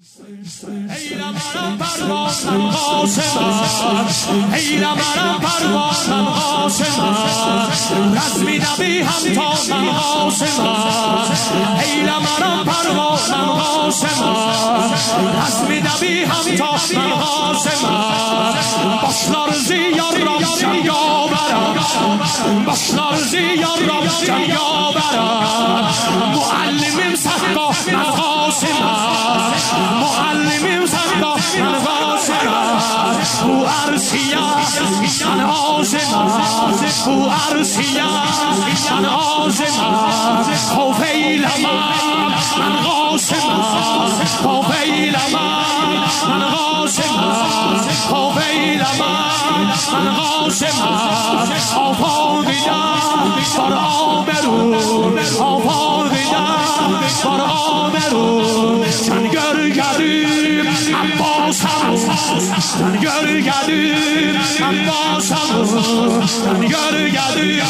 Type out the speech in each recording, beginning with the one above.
Eylemerem pervanem Haşem'e Eylemerem pervanem Haşem'e Razmi nebi hamtanem Haşem'e Eylemerem pervanem Haşem'e Razmi nebi hamtanem Haşem'e Başlar ziyaram cengaberem Başlar ziyaram cengaberem Muallimim sakka ben Haşem'e Muallimim sakka ben Haşem'e Bu arsiya ben Haşem'e Bu arsiya ben Haşem'e خوف eyleme ben Haşem'e خوf eyleme ben Haşem'e خوf eyleme ben Haşem'e Afadida var amerun Afadida var amerun Sen gör geldim Abbas'ım Sen gör geldim Abbas'ım Sen gör geldim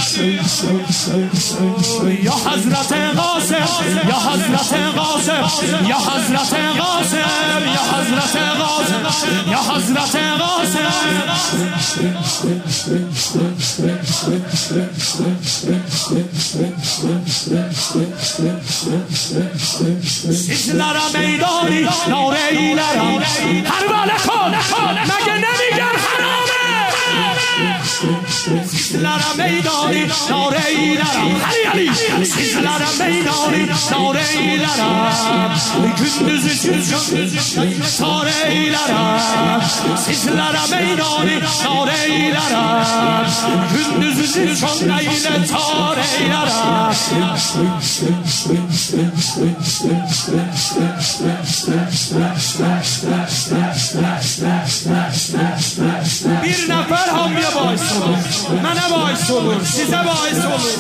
Ya Hazreti Qasım Ya Hazreti Qasım Ya Hazreti Qasım Ya Hazreti Qasım Ya Hazreti Qasım Sizlere meydani nare eylerim Herbale kol Mege nemiger harame Sizlere meydani nare eylerim Hali Sizlere meydani nare eylerim Gündüz için tare eylerim Sizlere meydani nare eylerim Gündüz için eyle tare eylerim Bir nefer hamıya bahis olur Mənə bahis olur Sizə bahis olur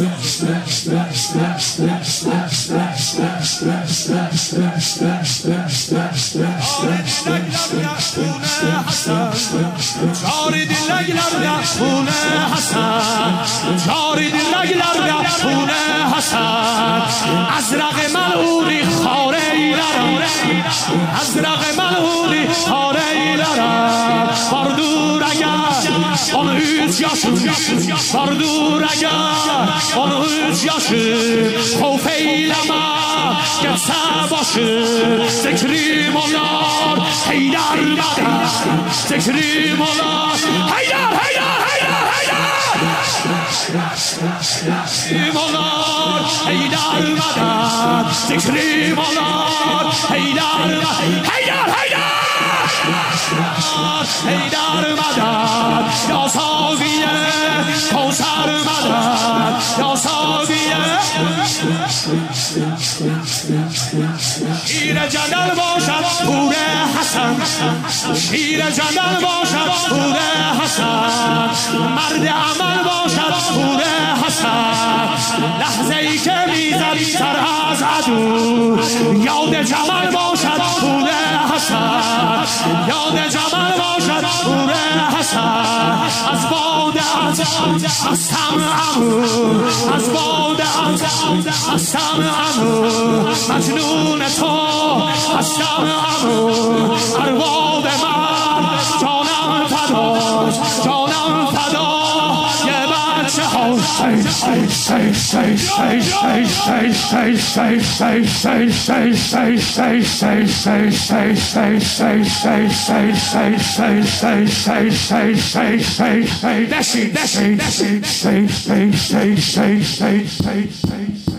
Cari dilləklərdə Xune Hasan Cari dilləklərdə Xune Hasan Azraq məluni xare eylərəm Azraq məluni xare eylərəm Vardır əgər 13 yaşım Vardır əgər 13 yaşım Xof eyləmə Gəlsə başım Zikrim olar Heydər mədər Zikrim olar Heydər, Heydər, Heydər, Heydər Zikrim olar Heydər mədər Zikrim olar Heydər mədər Heydər, Heydər Heydər mədər Ya Saviye Kavsər mədər Ya Saviye شیر جلال باشد پور حسن شیر جلال باشد پور حسن مرد عمل باشد پور حسن لحظه ای که میزد سر از عدو یاد جمال باشد پور حسن یاد جمال باشد پور حسن از باد از سمعمو از باد از سمعمو مجنون تو هستم امو ارباب من جانم فدا جانم فدا یه بچه ها نشین